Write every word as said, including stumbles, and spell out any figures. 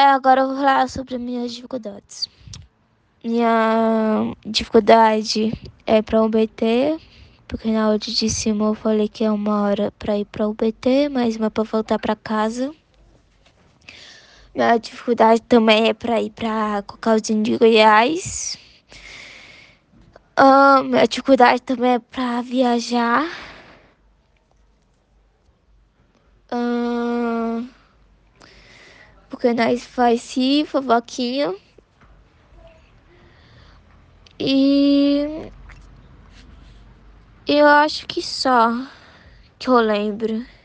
agora eu vou falar sobre as minhas dificuldades. Minha dificuldade é pra U B T, porque na aula de cima eu falei que é uma hora pra ir pra U B T, mais uma pra voltar pra casa. Minha dificuldade também é pra ir pra Cocalzinho de Goiás. Ah, minha dificuldade também é pra viajar. Ah, porque nós faz sim, fofoquinha. E eu acho que só que eu lembro.